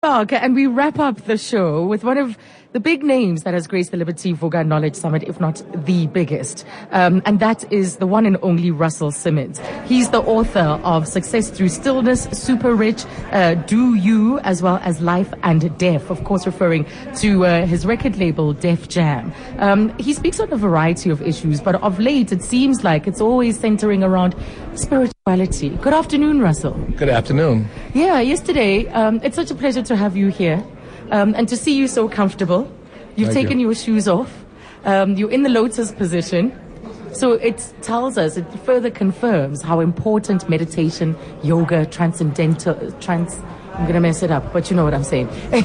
Okay, and we wrap up the show with one of the big names that has graced the Liberty Vuga Knowledge Summit, if not the biggest. And that is the one and only Russell Simmons. He's the author of Success Through Stillness, Super Rich, Do You, as well as Life and Deaf, of course referring to his record label, Def Jam. He speaks on a variety of issues, but of late it seems like it's always centering around spirituality. Good afternoon, Russell. Good afternoon. Yeah, yesterday, it's such a pleasure to have you here and to see you so comfortable. You've taken your shoes off. You're in the lotus position. So it tells us, it further confirms how important meditation, yoga, I'm going to mess it up, but you know what I'm saying.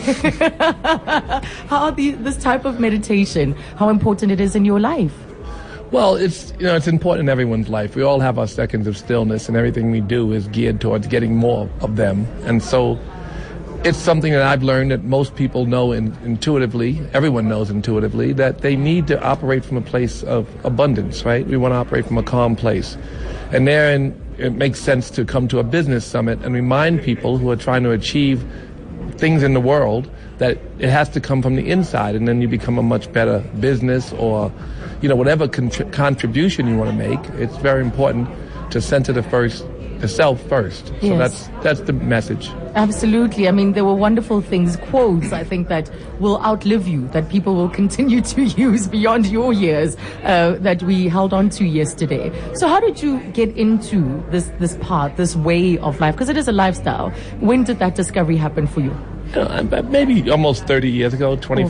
This type of meditation, how important it is in your life. Well, it's important in everyone's life. We all have our seconds of stillness, and everything we do is geared towards getting more of them. And so it's something that I've learned that most people know intuitively, everyone knows intuitively, that they need to operate from a place of abundance, right? We want to operate from a calm place. And therein, it makes sense to come to a business summit and remind people who are trying to achieve things in the world that it has to come from the inside, and then you become a much better business or whatever contribution you want to make. It's very important to center the self first. Yes. So that's the message. Absolutely. I mean, there were wonderful things, quotes, I think, that will outlive you, that people will continue to use beyond your years, that we held on to yesterday. So how did you get into this path, this way of life? Because it is a lifestyle. When did that discovery happen for you? Maybe almost 30 years ago,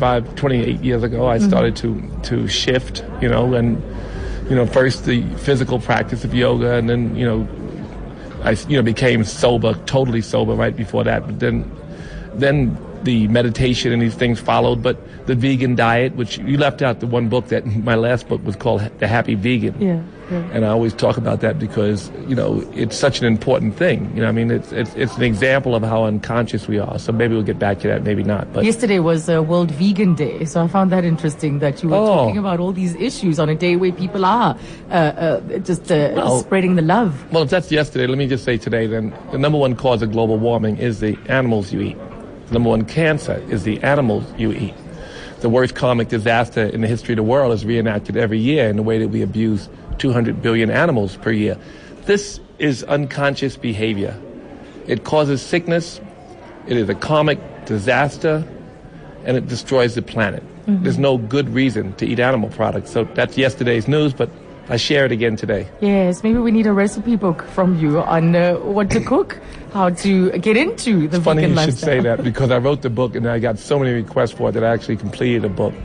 28 years ago, I started to shift, and, first the physical practice of yoga, and then, I became sober, totally sober right before that. But then the meditation and these things followed. But the vegan diet, which you left out the one book, that my last book was called The Happy Vegan. Yeah. And I always talk about that because, it's such an important thing. It's an example of how unconscious we are. So maybe we'll get back to that, maybe not. But yesterday was World Vegan Day, so I found that interesting that you were talking about all these issues on a day where people are spreading the love. Well, if that's yesterday, let me just say today then, the number one cause of global warming is the animals you eat. The number one cancer is the animals you eat. The worst karmic disaster in the history of the world is reenacted every year in the way that we abuse 200 billion animals per year. This is unconscious behavior. It causes sickness, it is a karmic disaster, and it destroys the planet. Mm-hmm. There's no good reason to eat animal products. So that's yesterday's news, but I share it again today. Yes, maybe we need a recipe book from you on what to cook, how to get into the vegan lifestyle. Funny you should say that, because I wrote the book and I got so many requests for it that I actually completed a book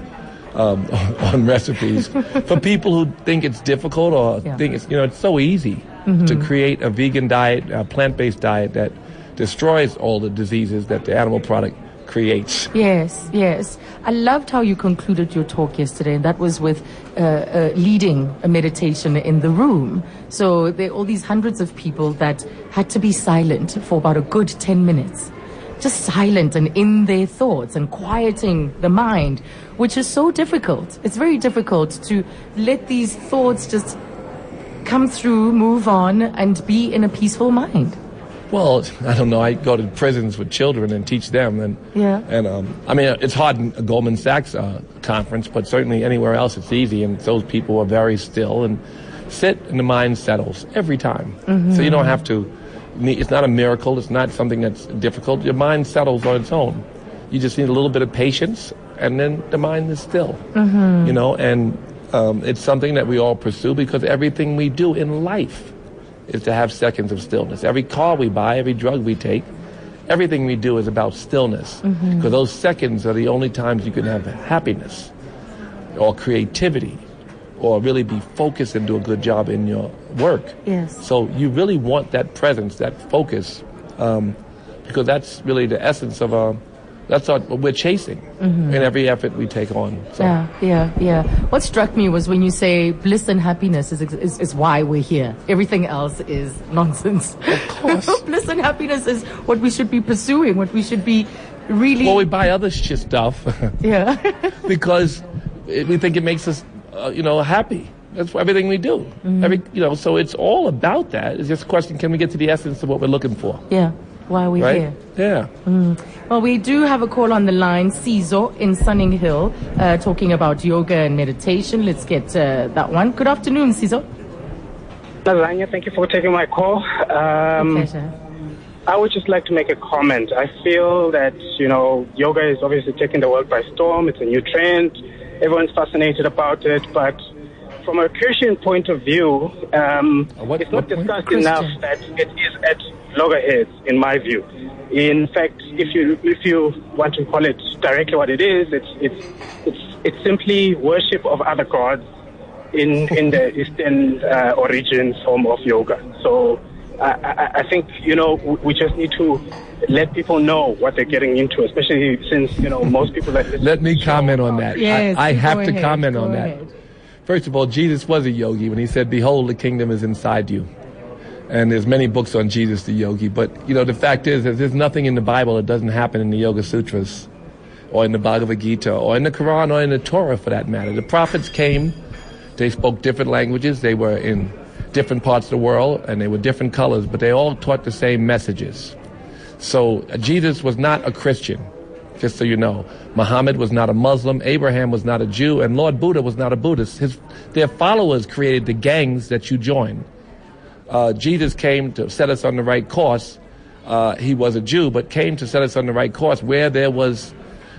on recipes for people who think it's difficult or think it's so easy to create a vegan diet, a plant-based diet that destroys all the diseases that the animal product creates. Yes. I loved how you concluded your talk yesterday, and that was with leading a meditation in the room. So there are all these hundreds of people that had to be silent for about a good 10 minutes. Just silent and in their thoughts and quieting the mind, which is so difficult. It's very difficult to let these thoughts just come through, move on, and be in a peaceful mind. Well, I don't know. I go to prisons with children and teach them. And it's hard in a Goldman Sachs conference, but certainly anywhere else it's easy. And those people are very still and sit, and the mind settles every time. Mm-hmm. So you don't have to. It's not a miracle. It's not something that's difficult. Your mind settles on its own. You just need a little bit of patience, and then the mind is still. Mm-hmm. And it's something that we all pursue because everything we do in life is to have seconds of stillness. Every car we buy, every drug we take, everything we do is about stillness. Mm-hmm. Because those seconds are the only times you can have happiness or creativity or really be focused and do a good job in your work. Yes. So you really want that presence, that focus, because that's really the essence of that's what we're chasing in every effort we take on. So. Yeah. What struck me was when you say bliss and happiness is why we're here. Everything else is nonsense. Of course. Bliss and happiness is what we should be pursuing, what we should be really... Well, we buy other stuff. Yeah. Because we think it makes us, happy. That's everything we do. So it's all about that. It's just a question, can we get to the essence of what we're looking for? Yeah. Why are we right? here? Yeah. Well, we do have a call on the line. Sizo in Sunning Hill, talking about yoga and meditation. Let's get that one. Good afternoon, Sizo. Lasagna, thank you for taking my call. Pleasure. I would just like to make a comment. I feel that, yoga is obviously taking the world by storm. It's a new trend. Everyone's fascinated about it. But from a Christian point of view, it's not discussed enough that it is at loggerheads, in my view. In fact, if you want to call it directly what it is, it's simply worship of other gods in the Eastern origin form of yoga. So I think, we just need to let people know what they're getting into, especially since, most people that listen. Let me comment on that. Yes, I have to comment on that. Ahead. First of all, Jesus was a yogi when he said, "Behold, the kingdom is inside you." And there's many books on Jesus the yogi. But, the fact is that there's nothing in the Bible that doesn't happen in the Yoga Sutras or in the Bhagavad Gita or in the Quran or in the Torah, for that matter. The prophets came. They spoke different languages. They were in different parts of the world, and they were different colors, but they all taught the same messages. So Jesus was not a Christian, just so you know. Muhammad was not a Muslim. Abraham was not a Jew. And Lord Buddha was not a Buddhist. Their followers created the gangs that you join. Jesus came to set us on the right course. He was a Jew, but came to set us on the right course where there was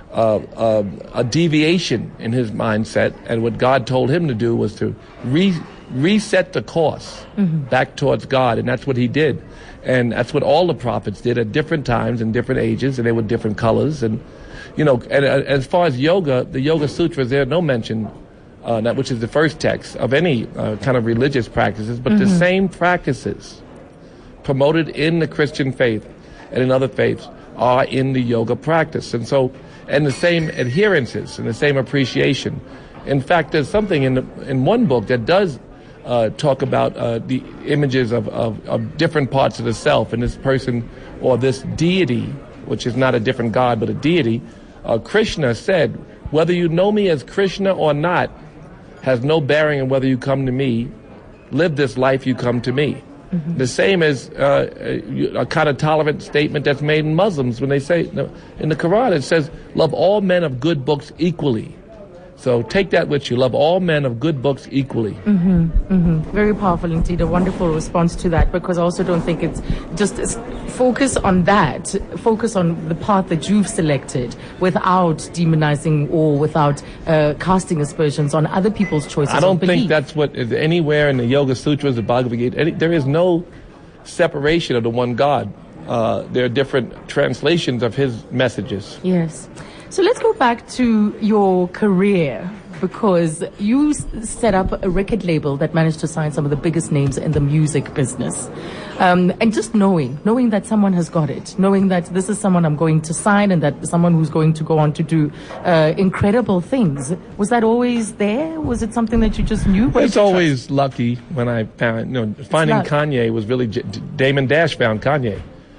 a deviation in his mindset, and what God told him to do was to reset the course back towards God, and that's what he did. And that's what all the prophets did at different times and different ages, and they were different colors. And, and as far as yoga, the Yoga Sutras, there's no mention, which is the first text, of any kind of religious practices, but the same practices promoted in the Christian faith and in other faiths are in the yoga practice. And so, and the same adherences and the same appreciation. In fact, there's something in one book that does talk about the images of different parts of the self, and this person or this deity, which is not a different god but a deity. Krishna said, "Whether you know me as Krishna or not has no bearing on whether you come to me. Live this life, you come to me." The same as a kind of tolerant statement that's made in Muslims when they say, in the Quran it says, "Love all men of good books equally." So take that with you. Love all men of good books equally. Very powerful indeed. A wonderful response to that, because I also don't think it's just focus on that. Focus on the path that you've selected without demonizing or without casting aspersions on other people's choices. I don't think that's what is anywhere in the Yoga Sutras, the Bhagavad Gita. There is no separation of the one God. There are different translations of his messages. Yes. So let's go back to your career, because you set up a record label that managed to sign some of the biggest names in the music business. And just knowing that someone has got it, knowing that this is someone I'm going to sign and that someone who's going to go on to do incredible things. Was that always there? Was it something that you just knew? It's always lucky when I found, finding Kanye was really, Damon Dash found Kanye.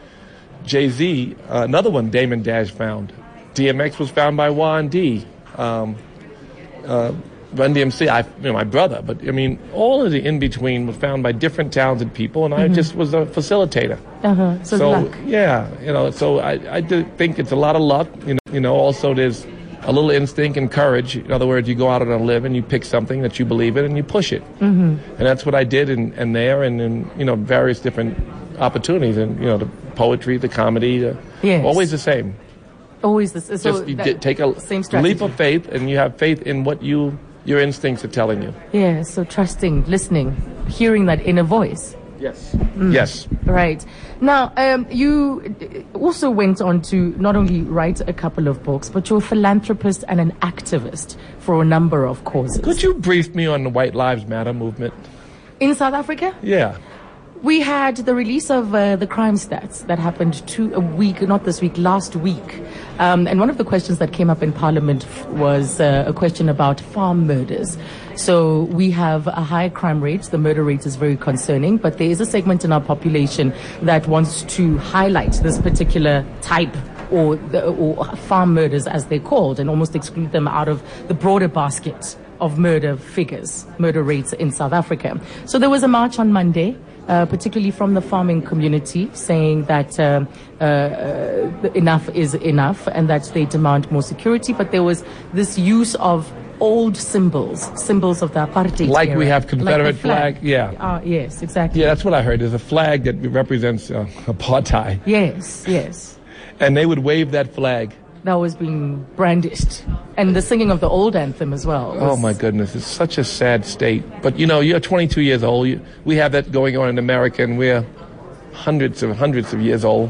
Jay-Z, another one Damon Dash found. DMX was found by Juan D. Run DMC, my brother. But, all of the in-between was found by different talented people, and I just was a facilitator. So luck. Yeah, so I do think it's a lot of luck. Also there's a little instinct and courage. In other words, you go out on a limb and you pick something that you believe in and you push it. And that's what I did in there and in, various different opportunities. And, the poetry, the comedy, always the same. Always this. So just take a leap of faith, and you have faith in what your instincts are telling you. Yeah, so trusting, listening, hearing that inner voice. Yes. Yes. Right. Now, you also went on to not only write a couple of books, but you're a philanthropist and an activist for a number of causes. Could you brief me on the White Lives Matter movement? In South Africa? Yeah. We had the release of the crime stats that happened last week. And one of the questions that came up in Parliament was a question about farm murders. So we have a high crime rate. The murder rate is very concerning, but there is a segment in our population that wants to highlight this particular type or farm murders, as they're called, and almost exclude them out of the broader basket of murder rates in South Africa. So there was a march on Monday, particularly from the farming community, saying that enough is enough and that they demand more security. But there was this use of old symbols of the apartheid like era. We have Confederate flag. Yeah. Yes, exactly. Yeah, that's what I heard. There's a flag that represents apartheid. Yes. And they would wave that flag. That was being brandished. And the singing of the old anthem as well. Oh, my goodness. It's such a sad state. But, you're 22 years old. We have that going on in America, and we're hundreds of years old.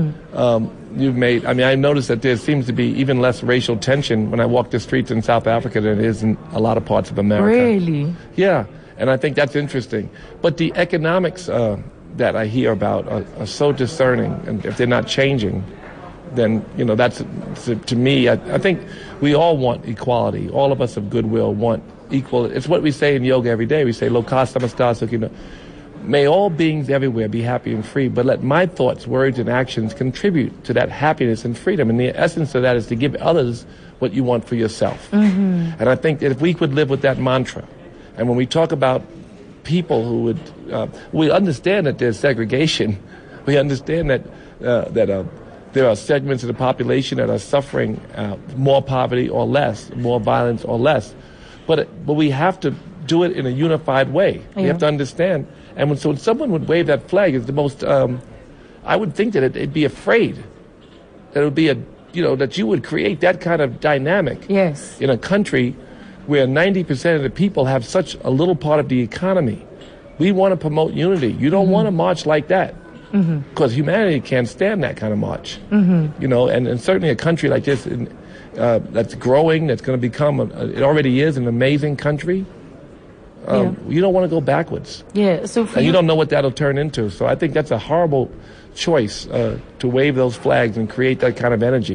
Mm-hmm. I noticed that there seems to be even less racial tension when I walk the streets in South Africa than it is in a lot of parts of America. Really? Yeah, and I think that's interesting. But the economics that I hear about are so discerning, and if they're not changing, then, that's, to me, I think we all want equality. All of us of goodwill want equal. It's what we say in yoga every day. We say, Loka samasta sukhino. May all beings everywhere be happy and free, but let my thoughts, words, and actions contribute to that happiness and freedom. And the essence of that is to give others what you want for yourself. Mm-hmm. And I think that if we could live with that mantra, and when we talk about people who would, we understand that there's segregation. We understand that there are segments of the population that are suffering more poverty or less, more violence or less. But we have to do it in a unified way. Yeah. We have to understand. And when someone would wave that flag, it's the most, I would think that it'd be afraid. That it would be that you would create that kind of dynamic. Yes. In a country where 90% of the people have such a little part of the economy. We want to promote unity. You don't want to march like that. Because humanity can't stand that kind of march. Mm-hmm. And certainly a country like this that's growing, that's going to become, it already is an amazing country. You don't want to go backwards. Yeah. So and you don't know what that'll turn into. So I think that's a horrible choice to wave those flags and create that kind of energy.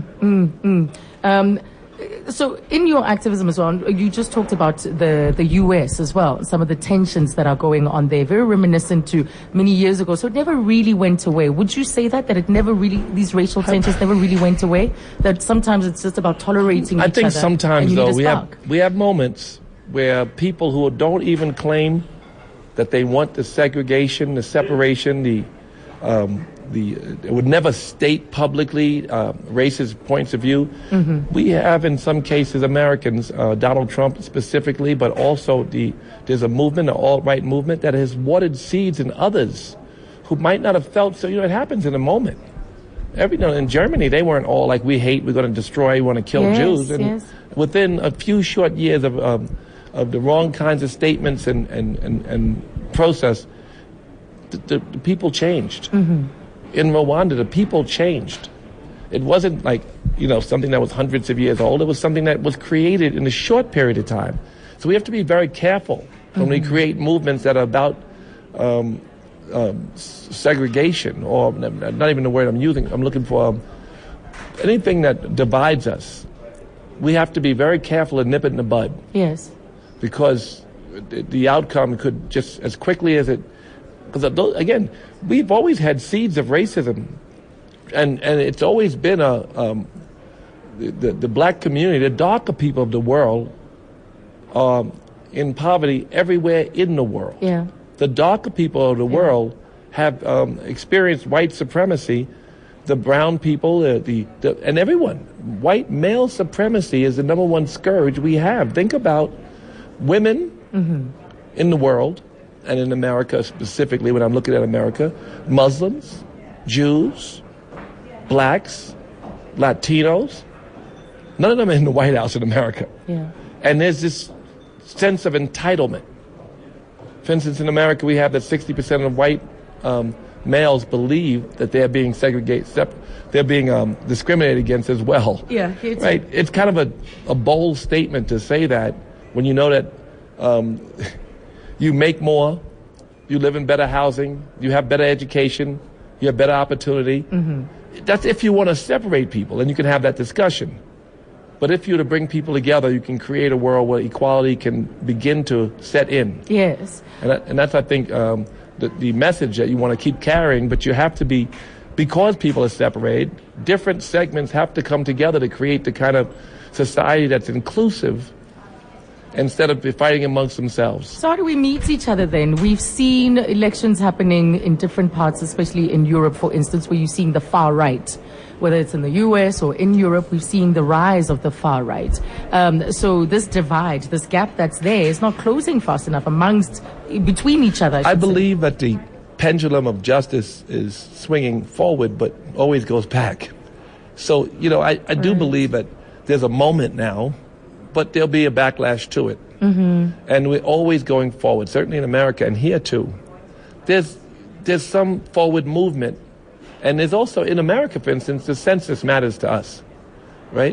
So in your activism as well, you just talked about the U.S. as well, some of the tensions that are going on there, very reminiscent to many years ago. So it never really went away. Would you say that it never really, these racial tensions never really went away? That sometimes it's just about tolerating each other? I think sometimes, though, we have moments where people who don't even claim that they want the segregation, the separation, it would never state publicly racist points of view. Mm-hmm. We have, in some cases, Americans, Donald Trump specifically, but also there's a movement, an alt-right movement, that has watered seeds in others who might not have felt. So, it happens in a moment. In Germany, they weren't all like, we're going to destroy, we want to kill Jews. And within a few short years of the wrong kinds of statements and process, the people changed. Mm-hmm. In Rwanda, the people changed. It wasn't like, something that was hundreds of years old. It was something that was created in a short period of time. So we have to be very careful when we create movements that are about segregation, or not even the word I'm using. I'm looking for anything that divides us. We have to be very careful and nip it in the bud. Yes. Because the outcome could just as quickly as it... Because, again, we've always had seeds of racism, and it's always been the black community, the darker people of the world, in poverty everywhere in the world. Yeah. The darker people of the world have experienced white supremacy. The brown people, and everyone. White male supremacy is the number one scourge we have. Think about women in the world, and in America specifically, when I'm looking at America, Muslims, Jews, blacks, Latinos, none of them are in the White House in America. Yeah. And there's this sense of entitlement. For instance, in America, we have that 60% of white males believe that they're being they're being discriminated against as well. Yeah. Right? It's kind of a bold statement to say that when you know that you make more, you live in better housing, you have better education, you have better opportunity. Mm-hmm. That's if you want to separate people, and you can have that discussion. But if you're to bring people together, you can create a world where equality can begin to set in. Yes. And that's, I think, the message that you want to keep carrying, but you have to be, because people are separated, different segments have to come together to create the kind of society that's inclusive instead of fighting amongst themselves. So how do we meet each other then? We've seen elections happening in different parts, especially in Europe, for instance, where you're seeing the far right. Whether it's in the US or in Europe, we've seen the rise of the far right. So this divide, this gap that's there is not closing fast enough between each other. I believe that the pendulum of justice is swinging forward, but always goes back. So, I do believe that there's a moment now, but there'll be a backlash to it. And we're always going forward, certainly in America and here too. There's some forward movement. And there's also, in America, for instance, the census matters to us, right?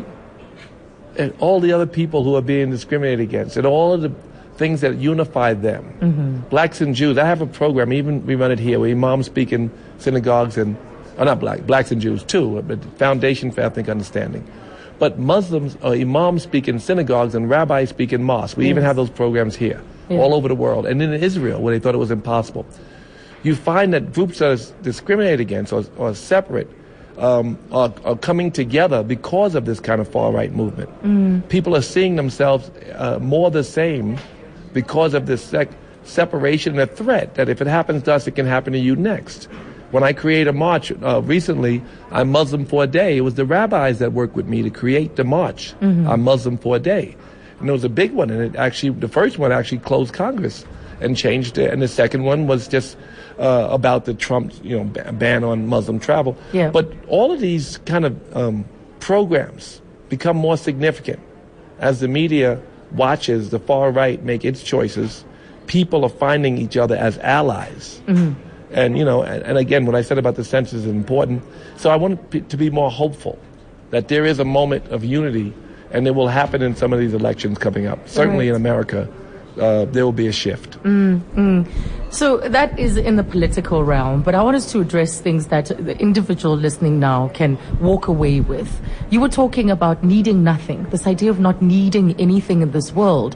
And all the other people who are being discriminated against, and all of the things that unify them. Blacks and Jews. I have a program, even we run it here, where imams speak in synagogues and, not blacks and Jews too, but Foundation for Ethnic Understanding. But Muslims, imams speak in synagogues and rabbis speak in mosques. We even have those programs here, all over the world. And in Israel, where they thought it was impossible. You find that groups that are discriminated against or separate are coming together because of this kind of far-right movement. People are seeing themselves more the same because of this separation and a threat that if it happens to us, it can happen to you next. When I create a march recently, I'm Muslim for a Day. It was the rabbis that worked with me to create the march. I'm Muslim for a Day. And it was a big one, and the first one actually closed Congress and changed it, and the second one was just about the Trump, ban on Muslim travel. Yeah. But all of these kind of programs become more significant as the media watches the far right make its choices. People are finding each other as allies. And and again, what I said about the census is important. So I want to be more hopeful that there is a moment of unity, and it will happen in some of these elections coming up. Certainly in America. There will be a shift. So that is in the political realm, but I want us to address things that the individual listening now can walk away with. You were talking about needing nothing, this idea of not needing anything in this world.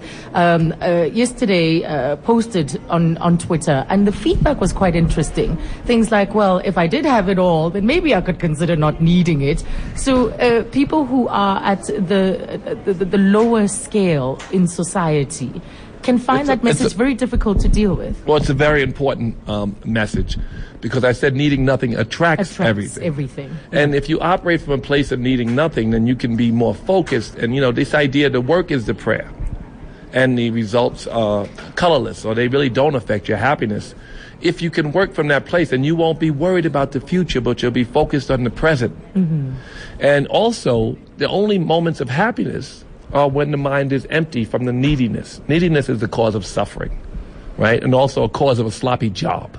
Yesterday, posted on Twitter, and the feedback was quite interesting. Things like, well, if I did have it all, then maybe I could consider not needing it. So people who are at the lower scale in society can find that message very difficult to deal with. Well, it's a very important message, because I said needing nothing attracts everything. And if you operate from a place of needing nothing, then you can be more focused. And, this idea, the work is the prayer, and the results are colorless, or they really don't affect your happiness. If you can work from that place, then you won't be worried about the future, but you'll be focused on the present. And also, the only moments of happiness are when the mind is empty from the neediness. Neediness is the cause of suffering, right? And also a cause of a sloppy job.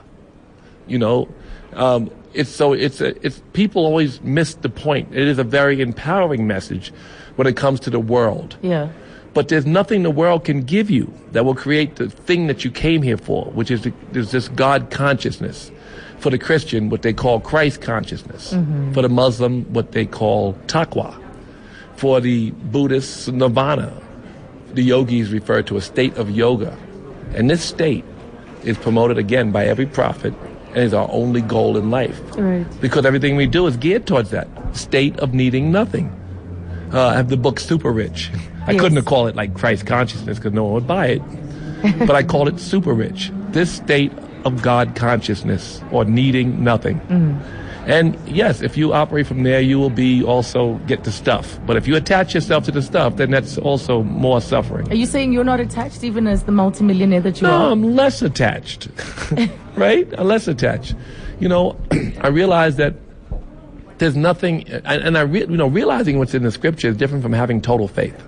It's people always miss the point. It is a very empowering message when it comes to the world. Yeah. But there's nothing the world can give you that will create the thing that you came here for, which is there's this God consciousness. For the Christian, what they call Christ consciousness. For the Muslim, what they call taqwa. For the Buddhists, nirvana. The yogis refer to a state of yoga. And this state is promoted again by every prophet and is our only goal in life. Right. Because everything we do is geared towards that state of needing nothing. I have the book Super Rich. I couldn't have called it like Christ consciousness because no one would buy it. But I called it Super Rich. This state of God consciousness, or needing nothing. And yes, if you operate from there, you will also get the stuff. But if you attach yourself to the stuff, then that's also more suffering. Are you saying you're not attached even as the multimillionaire that you are? No, I'm less attached. Right? I'm less attached. I realize that there's nothing, and realizing what's in the scripture is different from having total faith.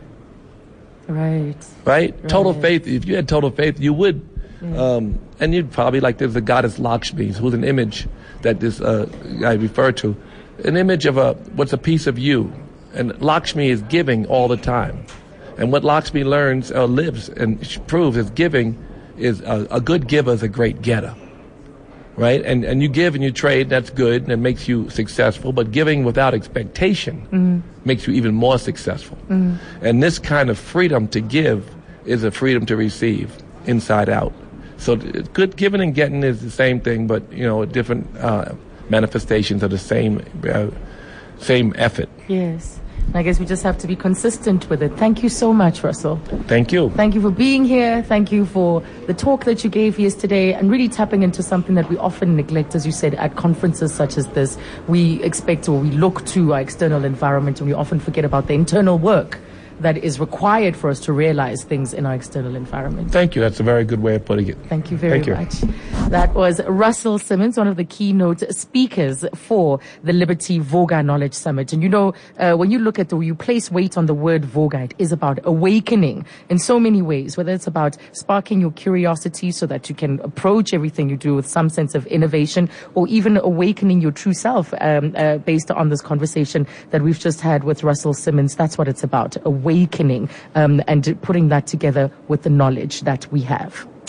Right? Total faith, if you had total faith, you would, and you'd probably, like there's a goddess Lakshmi, who's an image that this I refer to, an image of what's a piece of you. And Lakshmi is giving all the time. And what Lakshmi learns or lives and proves is giving is a good giver is a great getter. Right? And you give and you trade, that's good, and it makes you successful. But giving without expectation makes you even more successful. And this kind of freedom to give is a freedom to receive, inside out. So good giving and getting is the same thing, but different manifestations of the same effort. Yes. And I guess we just have to be consistent with it. Thank you so much, Russell. Thank you. Thank you for being here. Thank you for the talk that you gave yesterday and really tapping into something that we often neglect, as you said, at conferences such as this. We expect or we look to our external environment and we often forget about the internal work that is required for us to realize things in our external environment. Thank you. That's a very good way of putting it. Thank you very much. That was Russell Simmons, one of the keynote speakers for the Liberty Voga Knowledge Summit. And you know, when you look at you place weight on the word Voga, it is about awakening in so many ways, whether it's about sparking your curiosity so that you can approach everything you do with some sense of innovation, or even awakening your true self based on this conversation that we've just had with Russell Simmons. That's what it's about, awakening and putting that together with the knowledge that we have.